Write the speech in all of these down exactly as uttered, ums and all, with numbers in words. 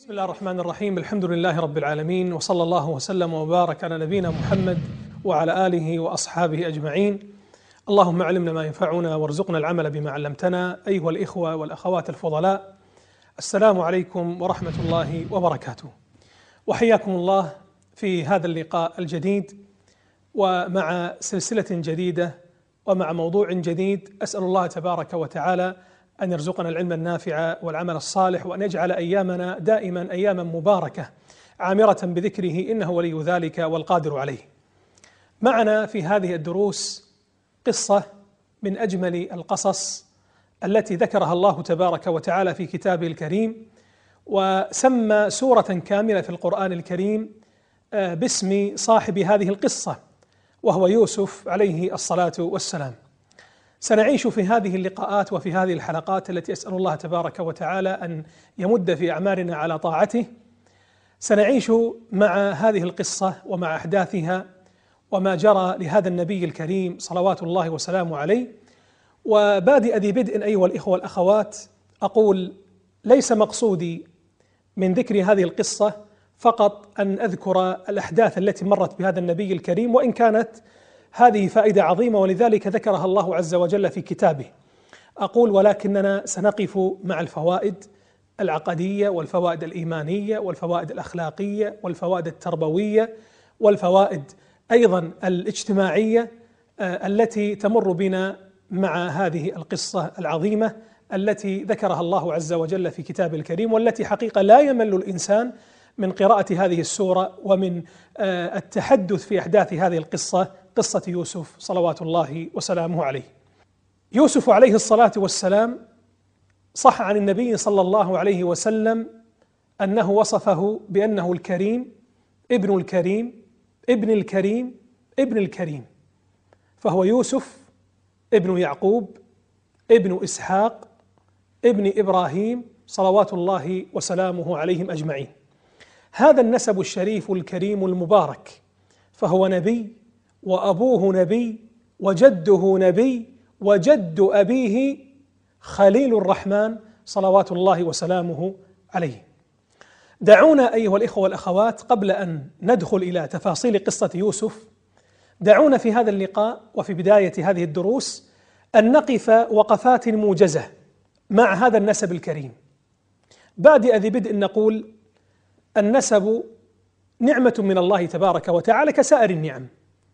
بسم الله الرحمن الرحيم. الحمد لله رب العالمين، وصلى الله وسلم وبارك على نبينا محمد وعلى آله وأصحابه أجمعين. اللهم علمنا ما ينفعنا وارزقنا العمل بما علمتنا. أيها الإخوة والأخوات الفضلاء، السلام عليكم ورحمة الله وبركاته، وحياكم الله في هذا اللقاء الجديد ومع سلسلة جديدة ومع موضوع جديد. أسأل الله تبارك وتعالى أن يرزقنا العلم النافع والعمل الصالح، وأن يجعل أيامنا دائما أياما مباركة عامرة بذكره، إنه ولي ذلك والقادر عليه. معنا في هذه الدروس قصة من أجمل القصص التي ذكرها الله تبارك وتعالى في كتابه الكريم، وسمى سورة كاملة في القرآن الكريم باسم صاحب هذه القصة، وهو يوسف عليه الصلاة والسلام. سنعيش في هذه اللقاءات وفي هذه الحلقات التي أسأل الله تبارك وتعالى أن يمد في أعمارنا على طاعته، سنعيش مع هذه القصة ومع أحداثها وما جرى لهذا النبي الكريم صلوات الله وسلامه عليه. وبادئ ذي بدء أيها الإخوة والأخوات، أقول ليس مقصودي من ذكر هذه القصة فقط أن أذكر الأحداث التي مرت بهذا النبي الكريم، وإن كانت هذه فائدة عظيمة ولذلك ذكرها الله عز وجل في كتابه. أقول ولكننا سنقف مع الفوائد العقدية والفوائد الإيمانية والفوائد الأخلاقية والفوائد التربوية والفوائد أيضا الاجتماعية التي تمر بنا مع هذه القصة العظيمة التي ذكرها الله عز وجل في كتابه الكريم، والتي حقيقة لا يمل الإنسان من قراءة هذه السورة ومن التحدث في أحداث هذه القصة، قصة يوسف صلوات الله وسلامه عليه. يوسف عليه الصلاة والسلام صح عن النبي صلى الله عليه وسلم أنه وصفه بأنه الكريم ابن الكريم ابن الكريم ابن الكريم، فهو يوسف ابن يعقوب ابن إسحاق ابن إبراهيم صلوات الله وسلامه عليهم أجمعين. هذا النسب الشريف الكريم المبارك، فهو نبي وأبوه نبي وجده نبي وجد أبيه خليل الرحمن صلوات الله وسلامه عليه. دعونا أيها الإخوة والأخوات قبل أن ندخل إلى تفاصيل قصة يوسف، دعونا في هذا اللقاء وفي بداية هذه الدروس أن نقف وقفات موجزة مع هذا النسب الكريم. بادئ ذي بدء نقول النسب نعمة من الله تبارك وتعالى كسائر النعم،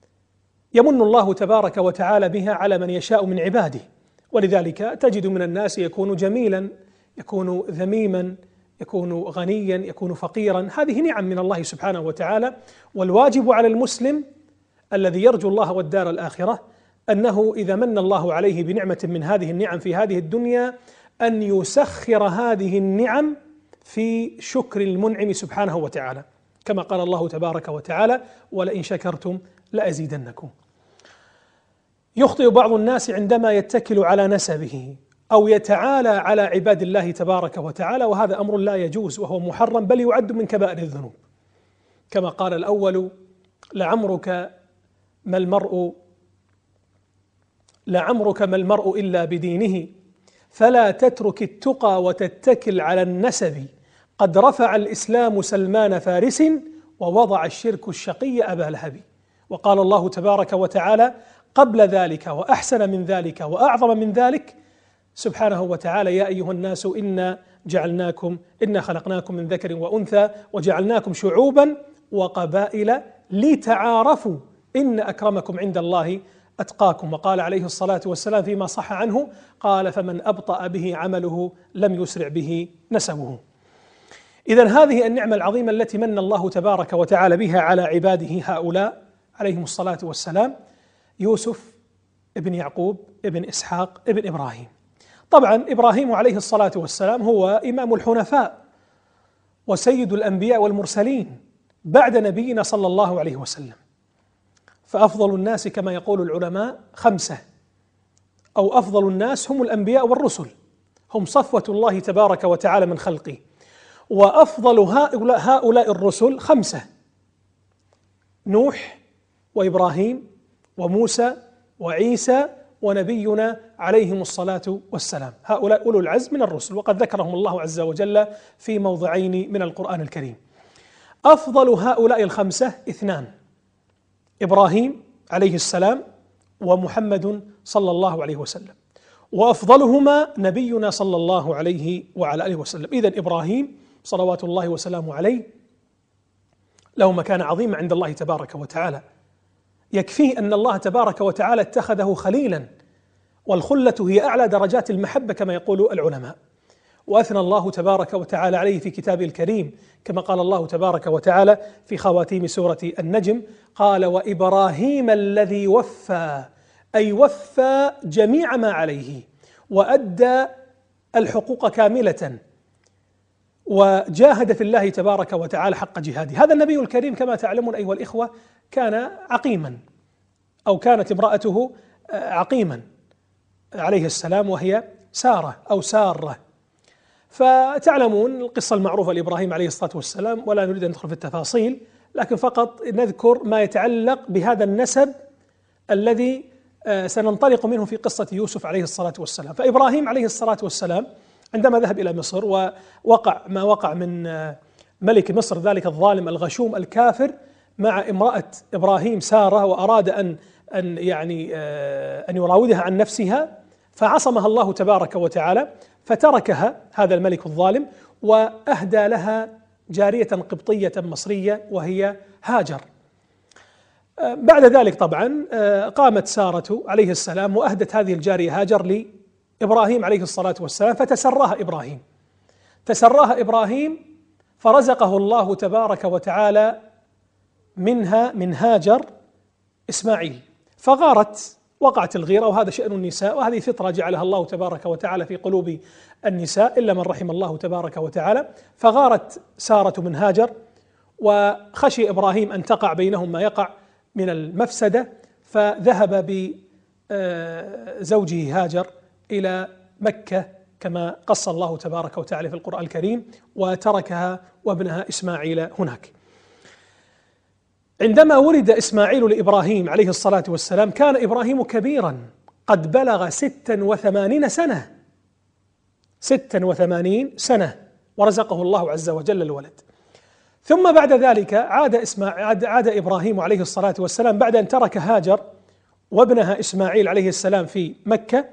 يمن الله تبارك وتعالى بها على من يشاء من عباده، ولذلك تجد من الناس يكون جميلا، يكون ذميما، يكون غنيا، يكون فقيرا. هذه نعم من الله سبحانه وتعالى، والواجب على المسلم الذي يرجو الله والدار الآخرة أنه إذا من الله عليه بنعمة من هذه النعم في هذه الدنيا أن يسخر هذه النعم في شكر المنعم سبحانه وتعالى، كما قال الله تبارك وتعالى: ولئن شكرتم لأزيدنكم. يخطئ بعض الناس عندما يتكل على نسبه أو يتعالى على عباد الله تبارك وتعالى، وهذا أمر لا يجوز وهو محرم، بل يعد من كبائر الذنوب، كما قال الأول: لعمرك ما المرء لعمرك ما المرء إلا بدينه، فلا تترك التقى وتتكل على النسب، قد رفع الإسلام سلمان فارس ووضع الشرك الشقي أبا لهب. وقال الله تبارك وتعالى قبل ذلك وأحسن من ذلك وأعظم من ذلك سبحانه وتعالى: يا أيها الناس إنا جعلناكم إنا خلقناكم من ذكر وأنثى وجعلناكم شعوبا وقبائل لتعارفوا إن أكرمكم عند الله أتقاكم. وقال عليه الصلاة والسلام فيما صح عنه قال: فمن أبطأ به عمله لم يسرع به نسبه. إذن هذه النعمة العظيمة التي من الله تبارك وتعالى بها على عباده هؤلاء عليهم الصلاة والسلام: يوسف ابن يعقوب ابن إسحاق ابن إبراهيم. طبعا إبراهيم عليه الصلاة والسلام هو إمام الحنفاء وسيد الأنبياء والمرسلين بعد نبينا صلى الله عليه وسلم، فأفضل الناس كما يقول العلماء خمسة، أو أفضل الناس هم الأنبياء والرسل، هم صفوة الله تبارك وتعالى من خلقه. وأفضل هؤلاء, هؤلاء الرسل خمسة: نوح وإبراهيم وموسى وعيسى ونبينا عليهم الصلاة والسلام. هؤلاء أولو العزم من الرسل، وقد ذكرهم الله عز وجل في موضعين من القرآن الكريم. أفضل هؤلاء الخمسة اثنان: إبراهيم عليه السلام ومحمد صلى الله عليه وسلم، وأفضلهما نبينا صلى الله عليه وعلى آله وسلم. إذن إبراهيم صلوات الله وسلامه عليه له مكانة عظيمة عند الله تبارك وتعالى، يكفيه أن الله تبارك وتعالى اتخذه خليلا، والخلة هي أعلى درجات المحبة كما يقول العلماء. وأثنى الله تبارك وتعالى عليه في كتابه الكريم، كما قال الله تبارك وتعالى في خواتيم سورة النجم: قال وإبراهيم الذي وفى، أي وفى جميع ما عليه وأدى الحقوق كاملة وجاهد في الله تبارك وتعالى حق جهاده. هذا النبي الكريم كما تعلمون أيها الإخوة كان عقيما، أو كانت امرأته عقيما عليه السلام، وهي سارة أو سارة. فتعلمون القصة المعروفة لإبراهيم عليه الصلاة والسلام، ولا نريد أن ندخل في التفاصيل، لكن فقط نذكر ما يتعلق بهذا النسب الذي سننطلق منه في قصة يوسف عليه الصلاة والسلام. فإبراهيم عليه الصلاة والسلام عندما ذهب إلى مصر ووقع ما وقع من ملك مصر ذلك الظالم الغشوم الكافر مع امرأة إبراهيم سارة، وأراد أن أن يعني أن يراودها عن نفسها، فعصمها الله تبارك وتعالى، فتركها هذا الملك الظالم وأهدى لها جارية قبطية مصرية وهي هاجر. بعد ذلك طبعا قامت سارة عليه السلام وأهدت هذه الجارية هاجر لإبراهيم عليه الصلاة والسلام، فتسراها إبراهيم تسراها إبراهيم فرزقه الله تبارك وتعالى منها من هاجر إسماعيل، فغارت، وقعت الغيرة، وهذا شأن النساء، وهذه فطرة جعلها الله تبارك وتعالى في قلوب النساء إلا من رحم الله تبارك وتعالى. فغارت سارة من هاجر، وخشي إبراهيم أن تقع بينهم ما يقع من المفسدة، فذهب بزوجه هاجر إلى مكة كما قص الله تبارك وتعالى في القرآن الكريم، وتركها وابنها إسماعيل هناك. عندما ولد إسماعيل لإبراهيم عليه الصلاة والسلام كان إبراهيم كبيرا قد بلغ ستا وثمانين سنة ستا وثمانين سنة ورزقه الله عز وجل الولد. ثم بعد ذلك عاد, إسماعيل عاد إبراهيم عليه الصلاة والسلام بعد أن ترك هاجر وابنها إسماعيل عليه السلام في مكة،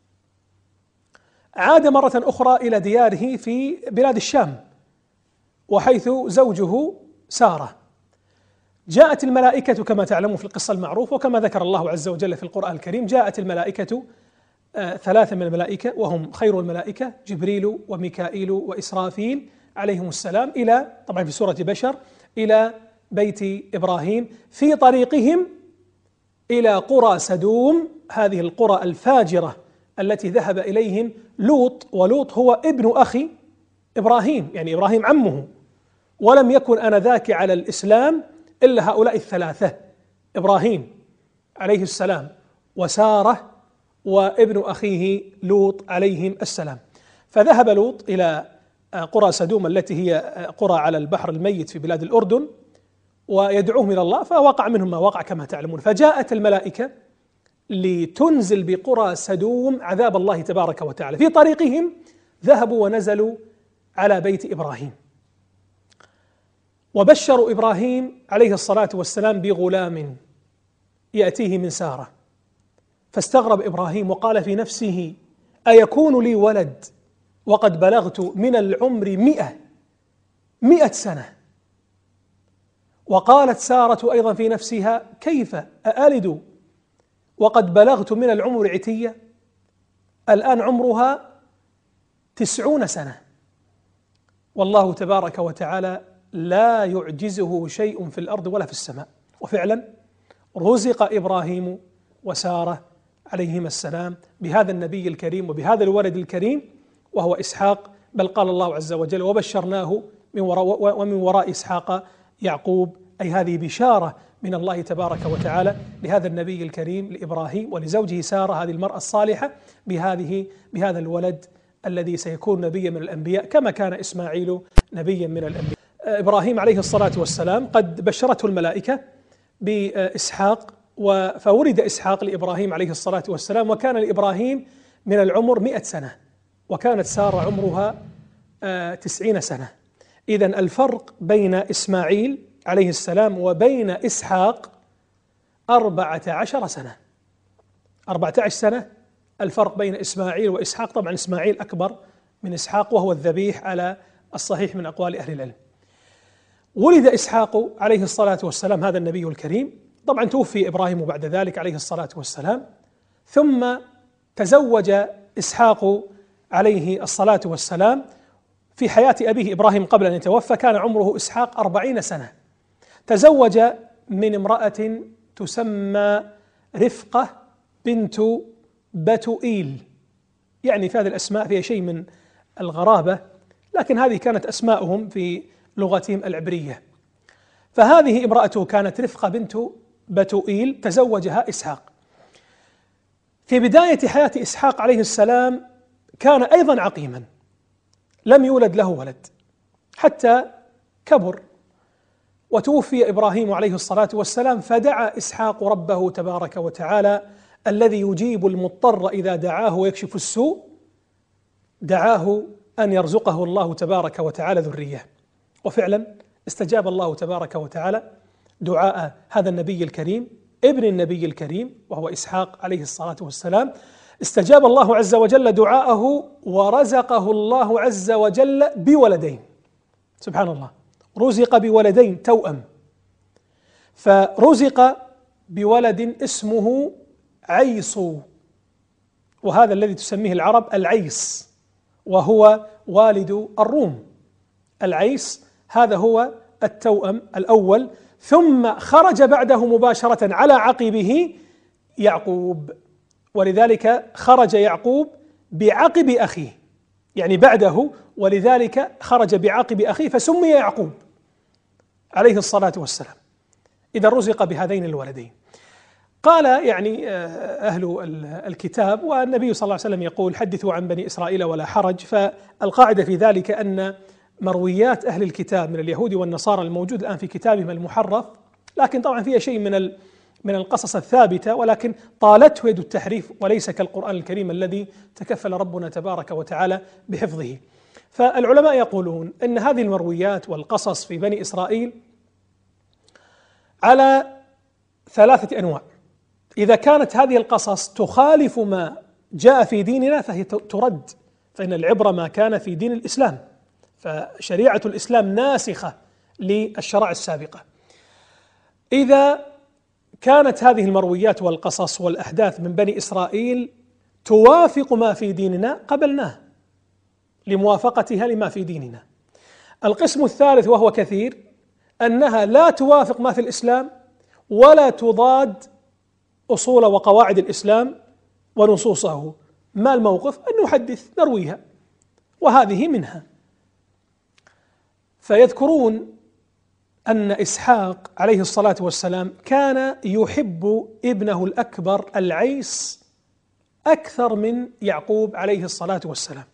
عاد مرة أخرى إلى دياره في بلاد الشام، وحيث زوجه سارة. جاءت الملائكة كما تعلمون في القصة المعروفة، وكما ذكر الله عز وجل في القرآن الكريم، جاءت الملائكة آه ثلاثة من الملائكة وهم خير الملائكة، جبريل وميكائيل وإسرافيل عليهم السلام، إلى طبعا في سورة بشر إلى بيت إبراهيم. في طريقهم إلى قرى سدوم، هذه القرى الفاجرة التي ذهب إليهم لوط، ولوط هو ابن أخي إبراهيم، يعني إبراهيم عمه، ولم يكن آنذاك على الإسلام إلا هؤلاء الثلاثة: إبراهيم عليه السلام وسارة وابن أخيه لوط عليهم السلام. فذهب لوط إلى قرى سدوم التي هي قرى على البحر الميت في بلاد الأردن، ويدعوهم إلى الله، فوقع منهم ما وقع كما تعلمون. فجاءت الملائكة لتنزل بقرى سدوم عذاب الله تبارك وتعالى. في طريقهم ذهبوا ونزلوا على بيت إبراهيم، وبشروا إبراهيم عليه الصلاة والسلام بغلام يأتيه من سارة، فاستغرب إبراهيم وقال في نفسه: أيكون لي ولد وقد بلغت من العمر مئة مئة سنة؟ وقالت سارة أيضا في نفسها: كيف أألد وقد بلغت من العمر عتية؟ الآن عمرها تسعون سنة، والله تبارك وتعالى لا يعجزه شيء في الأرض ولا في السماء. وفعلا رزق إبراهيم وسارة عليهما السلام بهذا النبي الكريم وبهذا الولد الكريم وهو إسحاق، بل قال الله عز وجل: وبشرناه من وراء ومن وراء إسحاق يعقوب، أي هذه بشارة من الله تبارك وتعالى لهذا النبي الكريم لإبراهيم ولزوجه سارة هذه المرأة الصالحة بهذه بهذا الولد الذي سيكون نبيا من الأنبياء كما كان إسماعيل نبيا من الأنبياء. إبراهيم عليه الصلاة والسلام قد بشرته الملائكة بإسحاق فولد إسحاق لإبراهيم عليه الصلاة والسلام، وكان لإبراهيم من العمر مئة سنة، وكانت سارة عمرها تسعين سنة. إذن الفرق بين إسماعيل عليه السلام وبين إسحاق أربعة عشر سنة. أربعة عشر سنة الفرق بين إسماعيل وإسحاق. طبعا إسماعيل أكبر من إسحاق، وهو الذبيح على الصحيح من أقوال أهل العلم. ولد إسحاق عليه الصلاة والسلام، هذا النبي الكريم. طبعا توفي إبراهيم بعد ذلك عليه الصلاة والسلام، ثم تزوج إسحاق عليه الصلاة والسلام في حياة أبيه إبراهيم قبل أن يتوفى. كان عمره إسحاق أربعين سنة. تزوج من امرأة تسمى رفقة بنت بتوئيل. يعني في هذه الأسماء فيها شيء من الغرابة، لكن هذه كانت أسماءهم في لغتهم العبرية. فهذه امرأته كانت رفقة بنت بتوئيل، تزوجها إسحاق. في بداية حياة إسحاق عليه السلام كان أيضا عقيما، لم يولد له ولد حتى كبر، وتوفي إبراهيم عليه الصلاة والسلام، فدعا إسحاق ربه تبارك وتعالى الذي يجيب المضطر إذا دعاه ويكشف السوء، دعاه أن يرزقه الله تبارك وتعالى ذرية. وفعلا استجاب الله تبارك وتعالى دعاء هذا النبي الكريم ابن النبي الكريم وهو إسحاق عليه الصلاة والسلام. استجاب الله عز وجل دعاءه ورزقه الله عز وجل بولدين. سبحان الله، رزق بولدين توأم. فرزق بولد اسمه عيص، وهذا الذي تسميه العرب العيس، وهو والد الروم. العيس هذا هو التوأم الأول. ثم خرج بعده مباشرة على عقبه يعقوب، ولذلك خرج يعقوب بعقب أخيه، يعني بعده، ولذلك خرج بعقب أخيه فسمي يعقوب عليه الصلاة والسلام. إذا رزق بهذين الولدين. قال يعني أهل الكتاب، والنبي صلى الله عليه وسلم يقول: حدثوا عن بني إسرائيل ولا حرج. فالقاعدة في ذلك أن مرويات أهل الكتاب من اليهود والنصارى الموجود الآن في كتابهم المحرف، لكن طبعا فيها شيء من من القصص الثابتة، ولكن طالته يد التحريف، وليس كالقرآن الكريم الذي تكفل ربنا تبارك وتعالى بحفظه. فالعلماء يقولون أن هذه المرويات والقصص في بني إسرائيل على ثلاثة أنواع. إذا كانت هذه القصص تخالف ما جاء في ديننا فهي ترد، فإن العبرة ما كان في دين الإسلام، فشريعة الإسلام ناسخة للشرائع السابقة. إذا كانت هذه المرويات والقصص والأحداث من بني إسرائيل توافق ما في ديننا قبلناه لموافقتها لما في ديننا. القسم الثالث وهو كثير أنها لا توافق ما في الإسلام ولا تضاد أصول وقواعد الإسلام ونصوصه. ما الموقف؟ أن نحدث نرويها، وهذه منها. فيذكرون أن إسحاق عليه الصلاة والسلام كان يحب ابنه الأكبر العيس أكثر من يعقوب عليه الصلاة والسلام،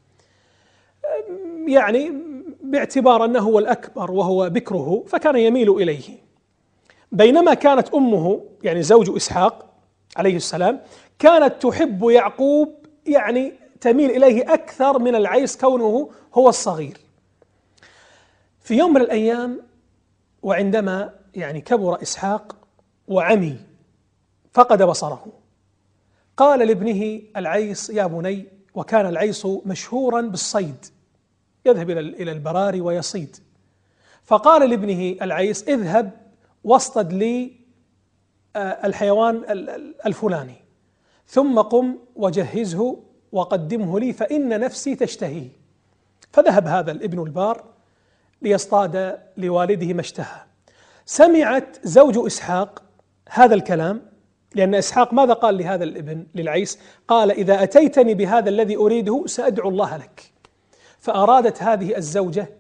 يعني باعتبار أنه هو الأكبر وهو بكره فكان يميل إليه، بينما كانت أمه يعني زوج إسحاق عليه السلام كانت تحب يعقوب، يعني تميل إليه أكثر من العيس كونه هو الصغير. في يوم من الأيام وعندما يعني كبر إسحاق وعمي فقد بصره، قال لابنه العيس: يا بني، وكان العيس مشهورا بالصيد، يذهب إلى البراري ويصيد، فقال لابنه العيس: اذهب واصطد لي الحيوان الفلاني، ثم قم وجهزه وقدمه لي فإن نفسي تشتهي. فذهب هذا الابن البار ليصطاد لوالده ما اشتهى. سمعت زوج إسحاق هذا الكلام، لأن إسحاق ماذا قال لهذا الابن للعيس؟ قال: إذا أتيتني بهذا الذي أريده سأدعو الله لك. فأرادت هذه الزوجة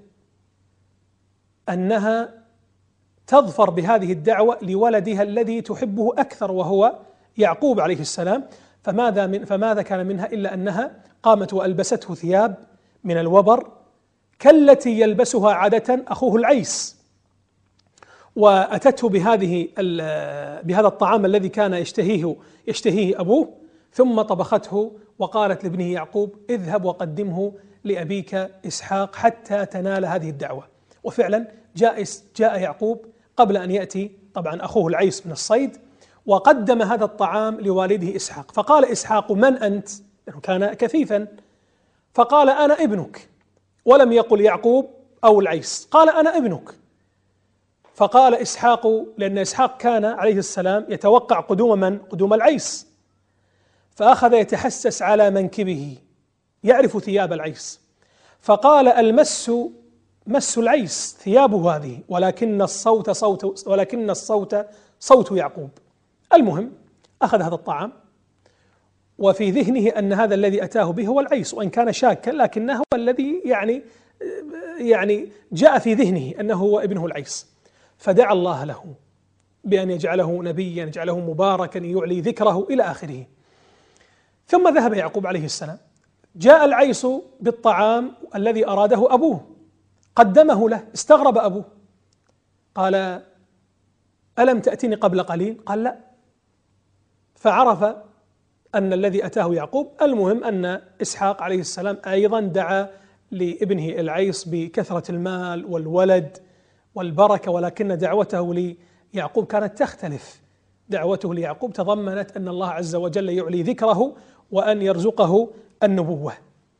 أنها تظفر بهذه الدعوة لولدها الذي تحبه أكثر وهو يعقوب عليه السلام. فماذا من فماذا كان منها إلا أنها قامت وألبسته ثياب من الوبر كالتي يلبسها عادة أخوه العيس، وأتته بهذه بهذا الطعام الذي كان يشتهيه يشتهيه أبوه، ثم طبخته وقالت لابنه يعقوب اذهب وقدمه لأبيك إسحاق حتى تنال هذه الدعوة. وفعلا جاء جاء يعقوب قبل أن يأتي طبعا أخوه العيس من الصيد، وقدم هذا الطعام لوالده إسحاق. فقال إسحاق من أنت؟ لأنه كان كفيفا، فقال أنا ابنك، ولم يقل يعقوب أو العيس، قال أنا ابنك. فقال إسحاق، لأن إسحاق كان عليه السلام يتوقع قدوم من؟ قدوم العيس، فأخذ يتحسس على منكبه يعرف ثياب العيس، فقال المس مس العيس ثيابه هذه، ولكن الصوت صوت ولكن الصوت صوت يعقوب. المهم أخذ هذا الطعام، وفي ذهنه أن هذا الذي أتاه به هو العيس، وإن كان شاكا لكنه هو الذي يعني يعني جاء في ذهنه أنه هو ابنه العيس، فدعا الله له بأن يجعله نبيا، يجعله مباركا، يعلي ذكره إلى آخره. ثم ذهب يعقوب عليه السلام، جاء العيس بالطعام الذي أراده أبوه، قدمه له، استغرب أبوه، قال ألم تأتني قبل قليل؟ قال لا، فعرف أن الذي أتاه يعقوب. المهم أن إسحاق عليه السلام أيضا دعا لابنه العيس بكثرة المال والولد والبركة، ولكن دعوته ليعقوب كانت تختلف. دعوته ليعقوب تضمنت أن الله عز وجل يعلي ذكره وأن يرزقه النبوة.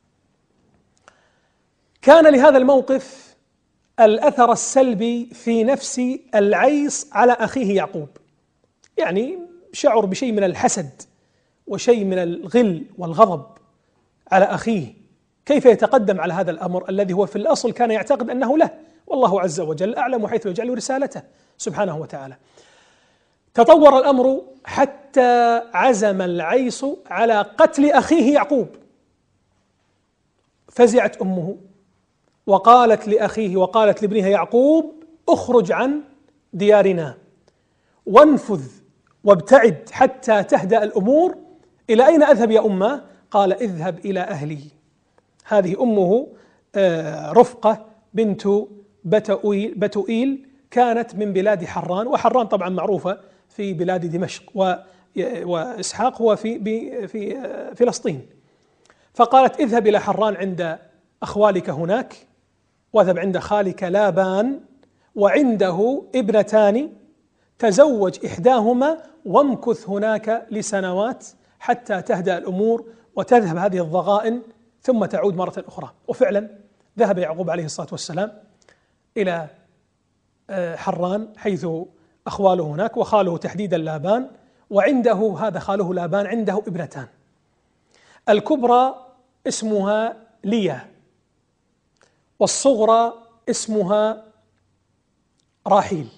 كان لهذا الموقف الأثر السلبي في نفس العيس على أخيه يعقوب، يعني شعر بشيء من الحسد وشيء من الغل والغضب على أخيه، كيف يتقدم على هذا الأمر الذي هو في الأصل كان يعتقد أنه له، والله عز وجل أعلم حيث يجعل رسالته سبحانه وتعالى. تطور الأمر حتى عزم العيس على قتل أخيه يعقوب، فزعت أمه وقالت لأخيه وقالت لابنها يعقوب اخرج عن ديارنا وانفذ وابتعد حتى تهدأ الأمور. إلى أين أذهب يا أمه؟ قال اذهب إلى أهلي. هذه أمه رفقة بنت بتوئيل، كانت من بلاد حران، وحران طبعا معروفة في بلاد دمشق، وإسحاق هو في في فلسطين. فقالت اذهب إلى حران عند أخوالك هناك، واذهب عند خالك لابان وعنده ابنتان، تزوج إحداهما وامكث هناك لسنوات حتى تهدأ الأمور وتذهب هذه الضغائن ثم تعود مرة أخرى. وفعلا ذهب يعقوب عليه الصلاة والسلام إلى حران حيث أخواله هناك، وخاله تحديدا لابان، وعنده هذا خاله لابان عنده ابنتان، الكبرى اسمها ليا والصغرى اسمها راحيل.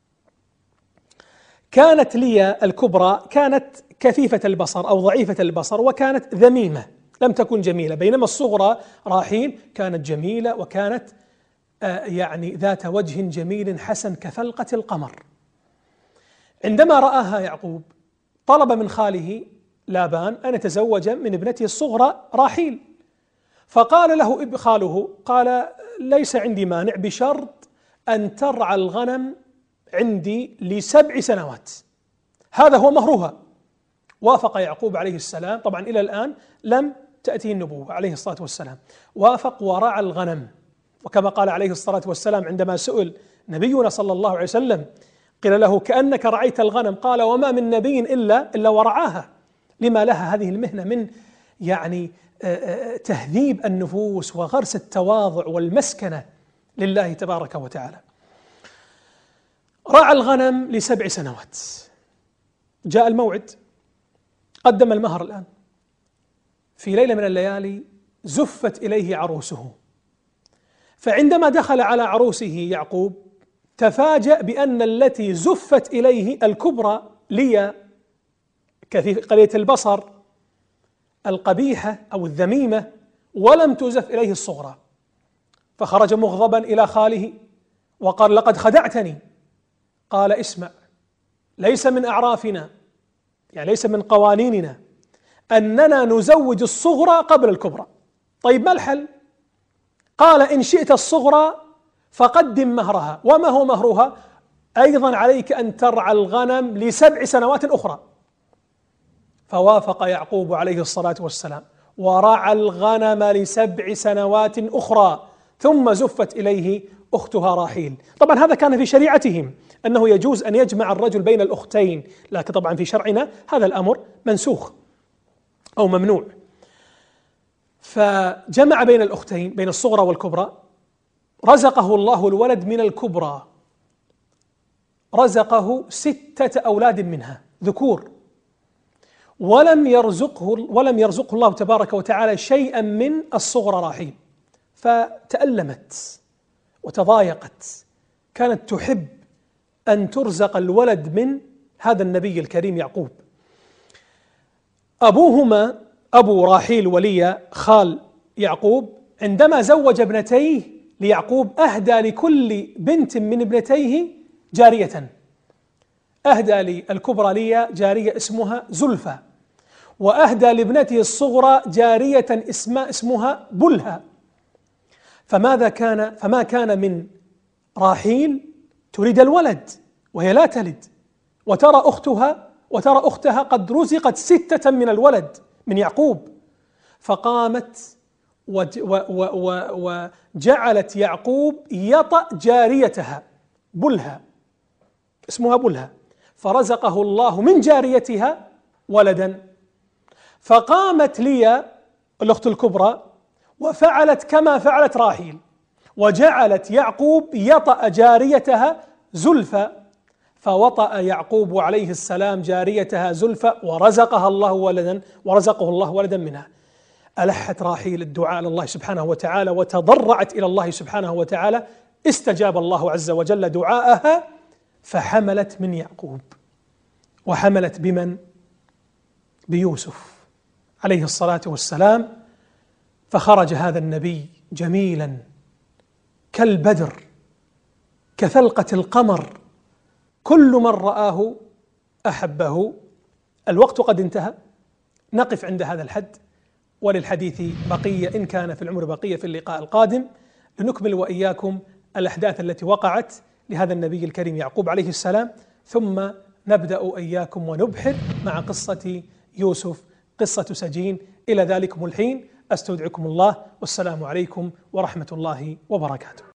كانت ليا الكبرى كانت كثيفة البصر أو ضعيفة البصر وكانت ذميمة، لم تكن جميلة، بينما الصغرى راحيل كانت جميلة وكانت آه يعني ذات وجه جميل حسن كفلقة القمر. عندما رآها يعقوب طلب من خاله لابان أن يتزوج من ابنته الصغرى راحيل، فقال له خاله قال ليس عندي مانع بشرط أن ترعى الغنم عندي لسبع سنوات، هذا هو مهرها. وافق يعقوب عليه السلام، طبعا إلى الآن لم تأتيه النبوة عليه الصلاة والسلام، وافق ورعى الغنم، وكما قال عليه الصلاة والسلام عندما سئل نبينا صلى الله عليه وسلم قيل له كأنك رعيت الغنم، قال وما من نبي إلا إلا ورعاها، لما لها هذه المهنة من يعني تهذيب النفوس وغرس التواضع والمسكنة لله تبارك وتعالى. رعى الغنم لسبع سنوات، جاء الموعد، قدم المهر. الآن في ليلة من الليالي زفت إليه عروسه، فعندما دخل على عروسه يعقوب تفاجأ بأن التي زفت إليه الكبرى ليا قليلة البصر القبيحة أو الذميمة، ولم تزف إليه الصغرى، فخرج مغضبا إلى خاله وقال لقد خدعتني. قال اسمع، ليس من أعرافنا يعني ليس من قوانيننا أننا نزوج الصغرى قبل الكبرى. طيب ما الحل؟ قال إن شئت الصغرى فقدم مهرها. وما هو مهرها؟ أيضا عليك أن ترعى الغنم لسبع سنوات أخرى. فوافق يعقوب عليه الصلاة والسلام ورعى الغنم لسبع سنوات أخرى، ثم زفت إليه أختها راحيل. طبعا هذا كان في شريعتهم أنه يجوز أن يجمع الرجل بين الأختين، لكن طبعا في شرعنا هذا الأمر منسوخ أو ممنوع. فجمع بين الأختين، بين الصغرى والكبرى. رزقه الله الولد من الكبرى، رزقه ستة أولاد منها ذكور، ولم يرزقه ولم يرزقه الله تبارك وتعالى شيئا من الصغرى راحيل، فتألمت وتضايقت، كانت تحب أن ترزق الولد من هذا النبي الكريم يعقوب. أبوهما أبو راحيل وليا خال يعقوب عندما زوج ابنتيه ليعقوب أهدى لكل بنت من ابنتيه جارية، أهدى للكبرى ليا جارية اسمها زلفى، وأهدى لابنته الصغرى جارية اسمها, اسمها بلها. فماذا كان فما كان من راحيل تريد الولد وهي لا تلد، وترى أختها وترى أختها قد رزقت ستة من الولد من يعقوب، فقامت وجعلت يعقوب يطأ جاريتها بلها، اسمها بلها، فرزقه الله من جاريتها ولدا. فقامت ليا الأخت الكبرى وفعلت كما فعلت راحيل، وجعلت يعقوب يطأ جاريتها زلفى، فوطأ يعقوب عليه السلام جاريتها زلفى ورزقها الله ولدا ورزقه الله ولدا منها. ألحت راحيل الدعاء لله سبحانه وتعالى وتضرعت إلى الله سبحانه وتعالى، استجاب الله عز وجل دعاءها فحملت من يعقوب، وحملت بمن؟ بيوسف عليه الصلاة والسلام. فخرج هذا النبي جميلا كالبدر كثلقة القمر، كل من رآه أحبه. الوقت قد انتهى، نقف عند هذا الحد، وللحديث بقية إن كان في العمر بقية في اللقاء القادم، لنكمل وإياكم الأحداث التي وقعت لهذا النبي الكريم يعقوب عليه السلام، ثم نبدأ إياكم ونبحر مع قصة يوسف، قصة سجين. إلى ذلكم الحين أستودعكم الله، والسلام عليكم ورحمة الله وبركاته.